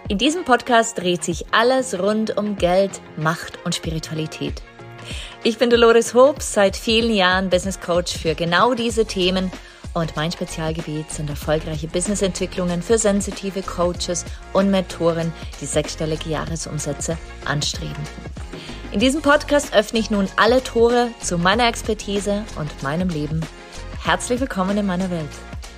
In diesem Podcast dreht sich alles rund um Geld, Macht und Spiritualität. Ich bin Dolores Hobbs, seit vielen Jahren Business Coach für genau diese Themen und mein Spezialgebiet sind erfolgreiche Businessentwicklungen für sensitive Coaches und Mentoren, die sechsstellige Jahresumsätze anstreben. In diesem Podcast öffne ich nun alle Tore zu meiner Expertise und meinem Leben. Herzlich willkommen in meiner Welt.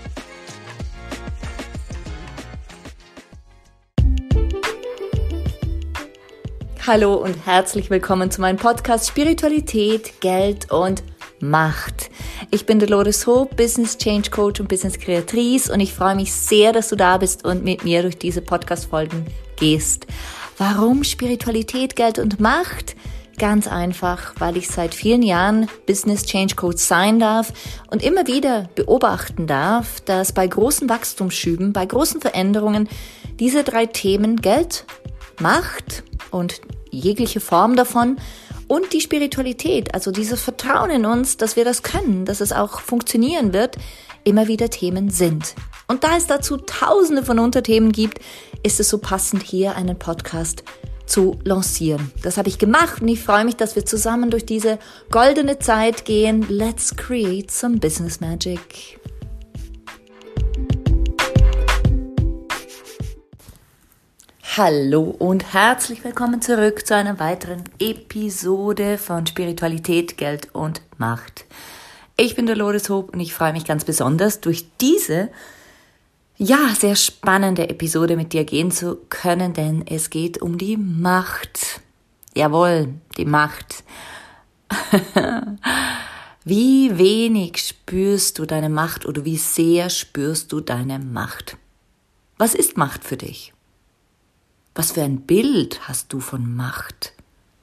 Hallo und herzlich willkommen zu meinem Podcast Spiritualität, Geld und Macht. Ich bin Dolores Hobbs, Business Change Coach und Business Kreatrice und ich freue mich sehr, dass du da bist und mit mir durch diese Podcast-Folgen gehst. Warum Spiritualität, Geld und Macht? Ganz einfach, weil ich seit vielen Jahren Business Change Coach sein darf und immer wieder beobachten darf, dass bei großen Wachstumsschüben, bei großen Veränderungen diese drei Themen Geld, Macht und jegliche Form davon und die Spiritualität, also dieses Vertrauen in uns, dass wir das können, dass es auch funktionieren wird, immer wieder Themen sind. Und da es dazu tausende von Unterthemen gibt, ist es so passend, hier einen Podcast zu lancieren. Das habe ich gemacht und ich freue mich, dass wir zusammen durch diese goldene Zeit gehen. Let's create some business magic. Hallo und herzlich willkommen zurück zu einer weiteren Episode von Spiritualität, Geld und Macht. Ich bin Dolores Hobbs und ich freue mich ganz besonders, durch diese, sehr spannende Episode mit dir gehen zu können, denn es geht um die Macht. Jawohl, die Macht. Wie wenig spürst du deine Macht oder wie sehr spürst du deine Macht? Was ist Macht für dich? Was für ein Bild hast du von Macht?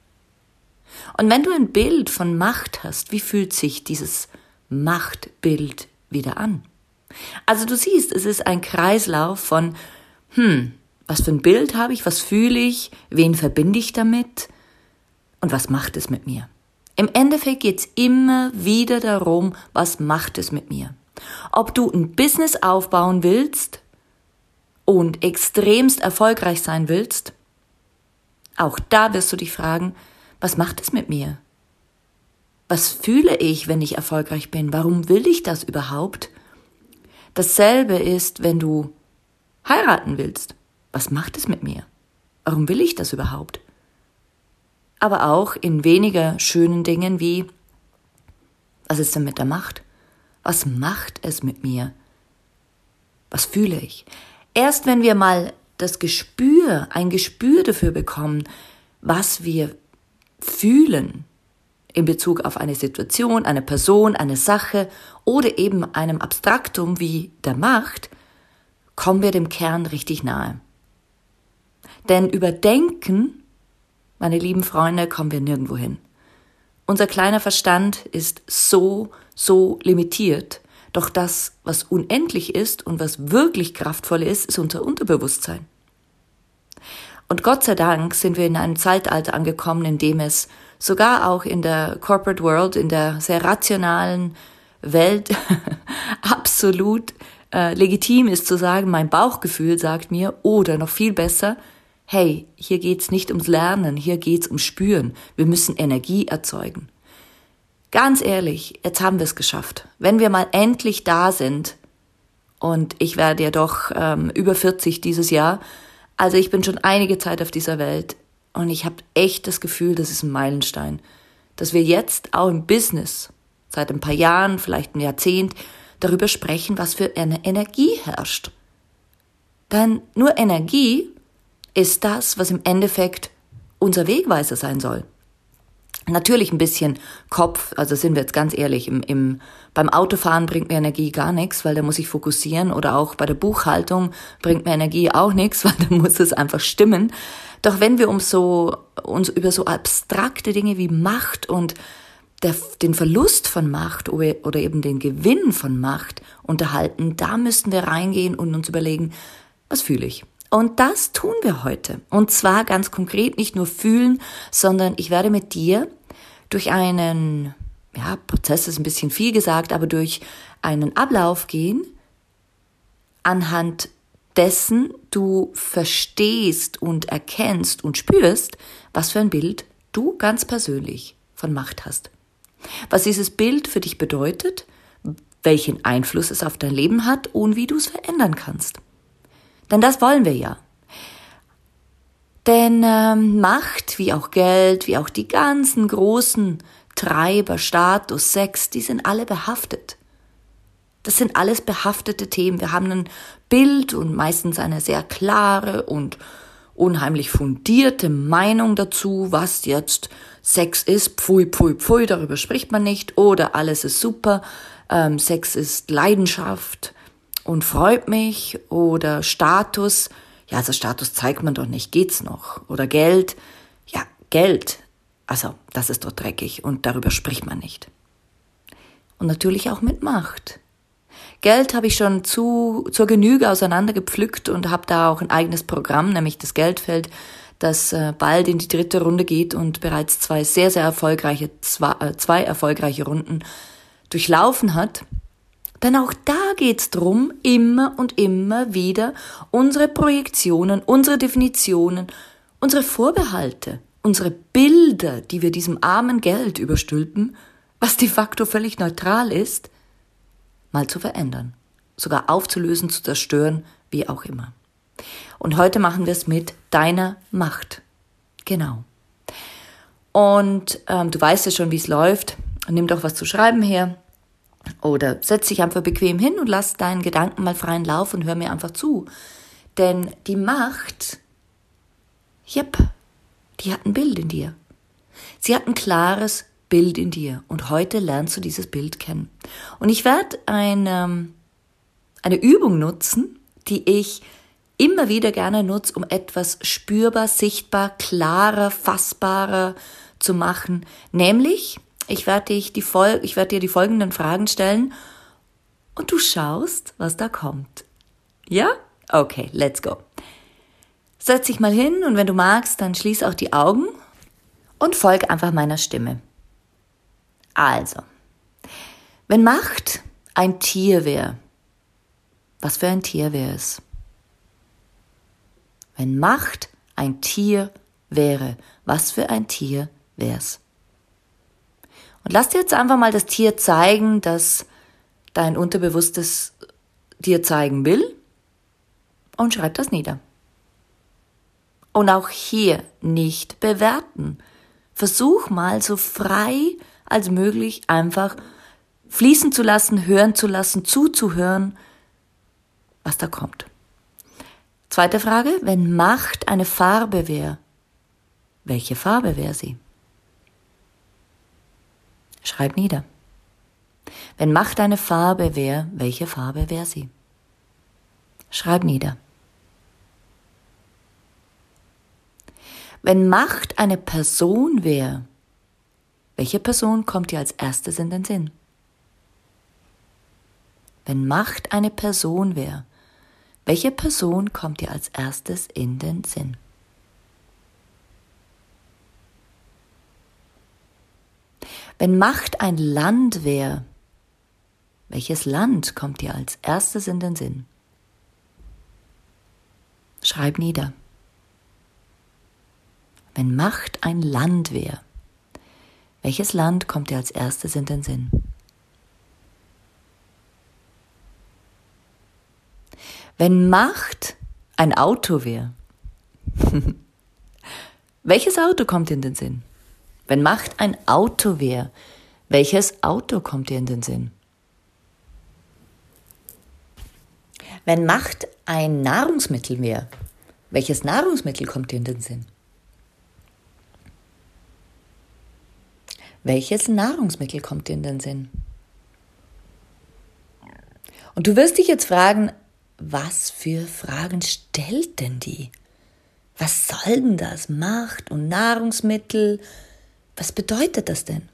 Und wenn du ein Bild von Macht hast, wie fühlt sich dieses Machtbild wieder an? Also du siehst, es ist ein Kreislauf von, was für ein Bild habe ich, was fühle ich, wen verbinde ich damit und was macht es mit mir? Im Endeffekt geht es immer wieder darum, was macht es mit mir? Ob du ein Business aufbauen willst und extremst erfolgreich sein willst, auch da wirst du dich fragen, was macht es mit mir? Was fühle ich, wenn ich erfolgreich bin? Warum will ich das überhaupt? Dasselbe ist, wenn du heiraten willst. Was macht es mit mir? Warum will ich das überhaupt? Aber auch in weniger schönen Dingen wie, was ist denn mit der Macht? Was macht es mit mir? Was fühle ich? Erst wenn wir mal ein Gespür dafür bekommen, was wir fühlen in Bezug auf eine Situation, eine Person, eine Sache oder eben einem Abstraktum wie der Macht, kommen wir dem Kern richtig nahe. Denn über Denken, meine lieben Freunde, kommen wir nirgendwo hin. Unser kleiner Verstand ist so limitiert. Doch das, was unendlich ist und was wirklich kraftvoll ist unser Unterbewusstsein. Und Gott sei Dank sind wir in einem Zeitalter angekommen, in dem es sogar auch in der Corporate World, in der sehr rationalen Welt absolut legitim ist zu sagen, mein Bauchgefühl sagt mir, oder noch viel besser, hey, hier geht's nicht ums Lernen, hier geht's ums Spüren. Wir müssen Energie erzeugen. Ganz ehrlich, jetzt haben wir es geschafft. Wenn wir mal endlich da sind, und ich werde ja doch über 40 dieses Jahr, also ich bin schon einige Zeit auf dieser Welt und ich habe echt das Gefühl, das ist ein Meilenstein, dass wir jetzt auch im Business, seit ein paar Jahren, vielleicht ein Jahrzehnt, darüber sprechen, was für eine Energie herrscht. Denn nur Energie ist das, was im Endeffekt unser Wegweiser sein soll. Natürlich ein bisschen Kopf, also sind wir jetzt ganz ehrlich, beim Autofahren bringt mir Energie gar nichts, weil da muss ich fokussieren, oder auch bei der Buchhaltung bringt mir Energie auch nichts, weil da muss es einfach stimmen. Doch wenn wir uns über so abstrakte Dinge wie Macht und den Verlust von Macht oder eben den Gewinn von Macht unterhalten, da müssten wir reingehen und uns überlegen, was fühle ich? Und das tun wir heute. Und zwar ganz konkret nicht nur fühlen, sondern ich werde mit dir durch einen, Prozess ist ein bisschen viel gesagt, aber durch einen Ablauf gehen, anhand dessen du verstehst und erkennst und spürst, was für ein Bild du ganz persönlich von Macht hast. Was dieses Bild für dich bedeutet, welchen Einfluss es auf dein Leben hat und wie du es verändern kannst. Denn das wollen wir ja. Denn Macht, wie auch Geld, wie auch die ganzen großen Treiber, Status, Sex, die sind alle behaftet. Das sind alles behaftete Themen. Wir haben ein Bild und meistens eine sehr klare und unheimlich fundierte Meinung dazu, was jetzt Sex ist. Pfui, pfui, pfui, darüber spricht man nicht. Oder alles ist super, Sex ist Leidenschaft und freut mich. Oder Status, ja, also Status zeigt man doch nicht, geht's noch. Oder Geld, ja, Geld, also das ist doch dreckig und darüber spricht man nicht. Und natürlich auch mit Macht. Geld habe ich schon zur Genüge auseinandergepflückt und habe da auch ein eigenes Programm, nämlich das Geldfeld, das bald in die 3. Runde geht und bereits zwei erfolgreiche Runden durchlaufen hat. Denn auch da geht's drum, immer und immer wieder unsere Projektionen, unsere Definitionen, unsere Vorbehalte, unsere Bilder, die wir diesem armen Geld überstülpen, was de facto völlig neutral ist, mal zu verändern, sogar aufzulösen, zu zerstören, wie auch immer. Und heute machen wir es mit deiner Macht. Genau. Und du weißt ja schon, wie es läuft. Nimm doch was zu schreiben her oder setz dich einfach bequem hin und lass deinen Gedanken mal freien Lauf und hör mir einfach zu. Denn die Macht, die hat ein Bild in dir. Sie hat ein klares Bild in dir und heute lernst du dieses Bild kennen. Und ich werde eine Übung nutzen, die ich immer wieder gerne nutze, um etwas spürbar, sichtbar, klarer, fassbarer zu machen. Nämlich, ich werde dir die folgenden Fragen stellen und du schaust, was da kommt. Ja? Okay, let's go. Setz dich mal hin und wenn du magst, dann schließ auch die Augen und folg einfach meiner Stimme. Also, wenn Macht ein Tier wäre, was für ein Tier wäre es? Wenn Macht ein Tier wäre, was für ein Tier wäre es? Und lass dir jetzt einfach mal das Tier zeigen, das dein Unterbewusstes dir zeigen will und schreib das nieder. Und auch hier nicht bewerten. Versuch mal so frei als möglich einfach fließen zu lassen, hören zu lassen, zuzuhören, was da kommt. Zweite Frage, wenn Macht eine Farbe wäre, welche Farbe wäre sie? Schreib nieder. Wenn Macht eine Farbe wäre, welche Farbe wäre sie? Schreib nieder. Wenn Macht eine Person wäre, welche Person kommt dir als erstes in den Sinn? Wenn Macht eine Person wäre, welche Person kommt dir als erstes in den Sinn? Wenn Macht ein Land wäre, welches Land kommt dir als erstes in den Sinn? Schreib nieder. Wenn Macht ein Land wäre, welches Land kommt dir als erstes in den Sinn? Wenn Macht ein Auto wäre, welches Auto kommt dir in den Sinn? Wenn Macht ein Auto wäre, welches Auto kommt dir in den Sinn? Wenn Macht ein Nahrungsmittel wäre, welches Nahrungsmittel kommt dir in den Sinn? Welches Nahrungsmittel kommt dir in den Sinn? Und du wirst dich jetzt fragen, was für Fragen stellt denn die? Was soll denn das? Macht und Nahrungsmittel? Was bedeutet das denn?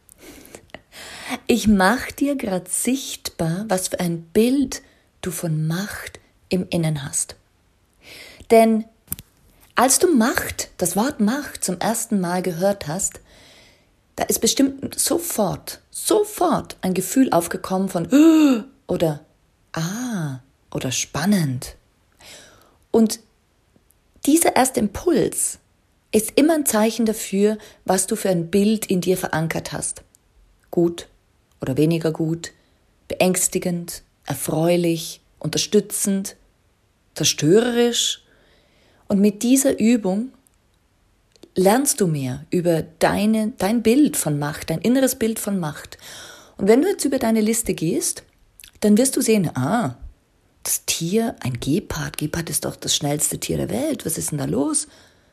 Ich mache dir gerade sichtbar, was für ein Bild du von Macht im Innen hast. Denn als du Macht, das Wort Macht zum ersten Mal gehört hast, da ist bestimmt sofort ein Gefühl aufgekommen von oder oder spannend. Und dieser erste Impuls ist immer ein Zeichen dafür, was du für ein Bild in dir verankert hast. Gut oder weniger gut, beängstigend, erfreulich, unterstützend, zerstörerisch. Und mit dieser Übung lernst du mehr über dein Bild von Macht, dein inneres Bild von Macht. Und wenn du jetzt über deine Liste gehst, dann wirst du sehen, das Tier, ein Gepard. Gepard ist doch das schnellste Tier der Welt. Was ist denn da los?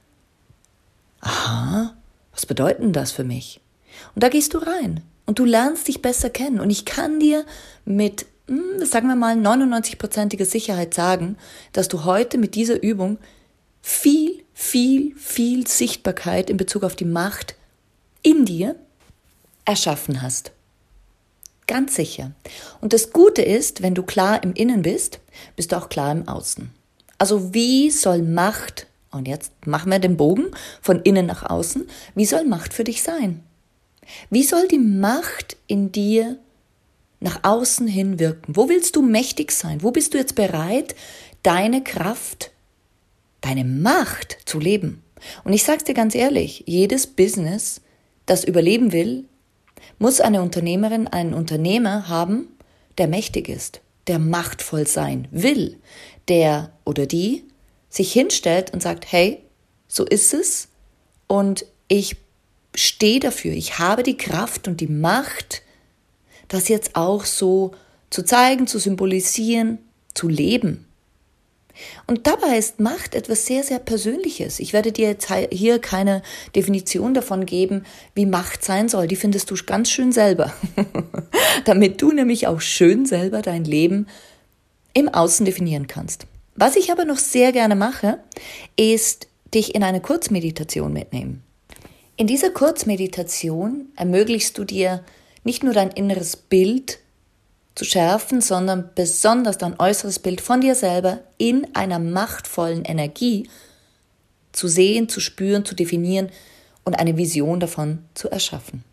Aha, was bedeutet denn das für mich? Und da gehst du rein und du lernst dich besser kennen. Und ich kann dir mit, sagen wir mal, 99%iger Sicherheit sagen, dass du heute mit dieser Übung viel Sichtbarkeit in Bezug auf die Macht in dir erschaffen hast. Ganz sicher. Und das Gute ist, wenn du klar im Innen bist, bist du auch klar im Außen. Also wie soll Macht, und jetzt machen wir den Bogen von innen nach außen, wie soll Macht für dich sein? Wie soll die Macht in dir nach außen hin wirken? Wo willst du mächtig sein? Wo bist du jetzt bereit, deine Kraft, deine Macht zu leben? Und ich sag's dir ganz ehrlich, jedes Business, das überleben will, muss eine Unternehmerin, einen Unternehmer haben, der mächtig ist, der machtvoll sein will, der oder die sich hinstellt und sagt, hey, so ist es und ich stehe dafür, ich habe die Kraft und die Macht, das jetzt auch so zu zeigen, zu symbolisieren, zu leben. Und dabei ist Macht etwas sehr, sehr Persönliches. Ich werde dir jetzt hier keine Definition davon geben, wie Macht sein soll. Die findest du ganz schön selber. Damit du nämlich auch schön selber dein Leben im Außen definieren kannst. Was ich aber noch sehr gerne mache, ist dich in eine Kurzmeditation mitnehmen. In dieser Kurzmeditation ermöglichst du dir nicht nur dein inneres Bild zu schärfen, sondern besonders dein äußeres Bild von dir selber in einer machtvollen Energie zu sehen, zu spüren, zu definieren und eine Vision davon zu erschaffen.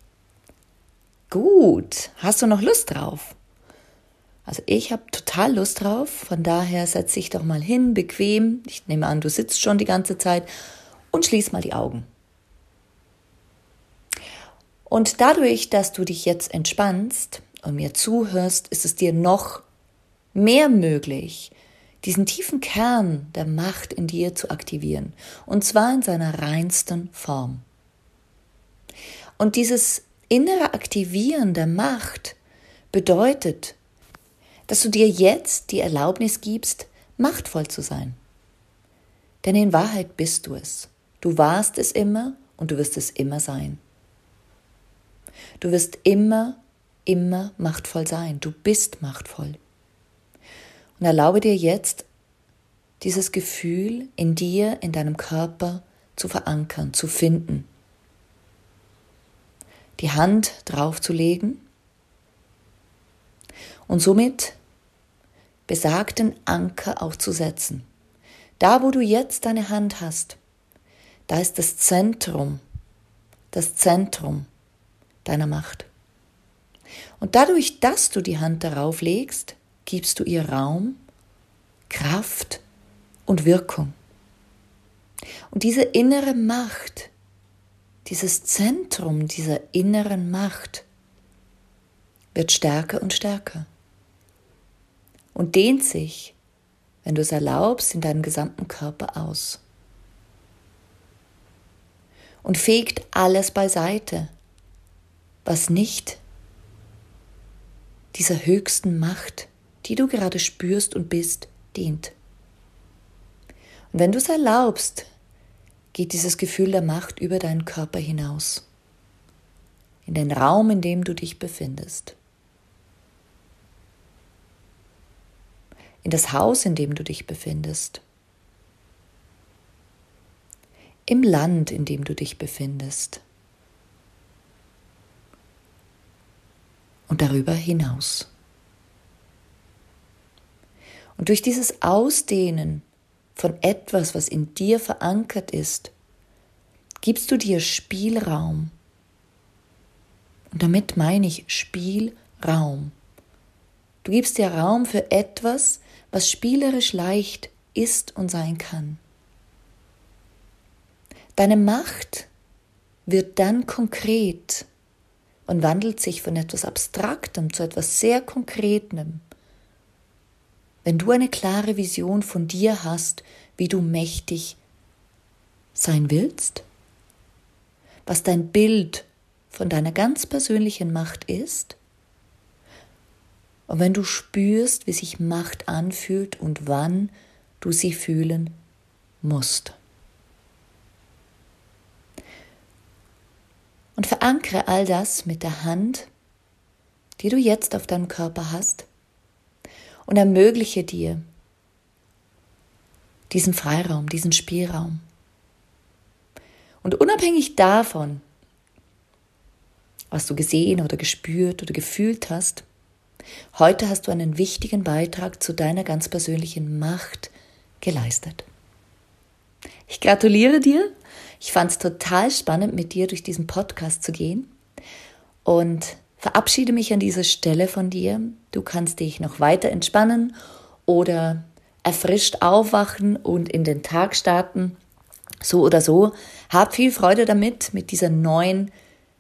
Gut, hast du noch Lust drauf? Also ich habe total Lust drauf, von daher setz dich doch mal hin, bequem. Ich nehme an, du sitzt schon die ganze Zeit und schließ mal die Augen. Und dadurch, dass du dich jetzt entspannst und mir zuhörst, ist es dir noch mehr möglich, diesen tiefen Kern der Macht in dir zu aktivieren. Und zwar in seiner reinsten Form. Und dieses innere Aktivieren der Macht bedeutet, dass du dir jetzt die Erlaubnis gibst, machtvoll zu sein. Denn in Wahrheit bist du es. Du warst es immer und du wirst es immer sein. Du wirst immer machtvoll sein. Du bist machtvoll. Und erlaube dir jetzt, dieses Gefühl in dir, in deinem Körper zu verankern, zu finden. Die Hand draufzulegen und somit besagten Anker auch zu setzen. Da, wo du jetzt deine Hand hast, da ist das Zentrum deiner Macht. Und dadurch, dass du die Hand darauf legst, gibst du ihr Raum, Kraft und Wirkung. Und diese innere Macht, dieses Zentrum dieser inneren Macht wird stärker und stärker und dehnt sich, wenn du es erlaubst, in deinem gesamten Körper aus. Und fegt alles beiseite, was nicht dieser höchsten Macht, die du gerade spürst und bist, dient. Und wenn du es erlaubst, geht dieses Gefühl der Macht über deinen Körper hinaus, in den Raum, in dem du dich befindest, in das Haus, in dem du dich befindest, im Land, in dem du dich befindest und darüber hinaus. Und durch dieses Ausdehnen von etwas, was in dir verankert ist, gibst du dir Spielraum. Und damit meine ich Spielraum. Du gibst dir Raum für etwas, was spielerisch leicht ist und sein kann. Deine Macht wird dann konkret und wandelt sich von etwas Abstraktem zu etwas sehr Konkretem, wenn du eine klare Vision von dir hast, wie du mächtig sein willst, was dein Bild von deiner ganz persönlichen Macht ist, und wenn du spürst, wie sich Macht anfühlt und wann du sie fühlen musst. Und verankere all das mit der Hand, die du jetzt auf deinem Körper hast, und ermögliche dir diesen Freiraum, diesen Spielraum. Und unabhängig davon, was du gesehen oder gespürt oder gefühlt hast, heute hast du einen wichtigen Beitrag zu deiner ganz persönlichen Macht geleistet. Ich gratuliere dir. Ich fand es total spannend, mit dir durch diesen Podcast zu gehen und verabschiede mich an dieser Stelle von dir. Du kannst dich noch weiter entspannen oder erfrischt aufwachen und in den Tag starten. So oder so. Hab viel Freude damit, mit dieser neuen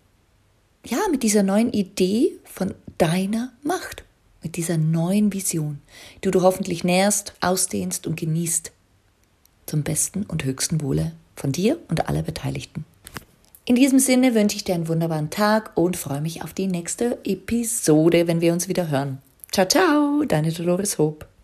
Idee von deiner Macht, mit dieser neuen Vision, die du hoffentlich nährst, ausdehnst und genießt, zum besten und höchsten Wohle von dir und aller Beteiligten. In diesem Sinne wünsche ich dir einen wunderbaren Tag und freue mich auf die nächste Episode, wenn wir uns wieder hören. Ciao, ciao, deine Dolores Hope.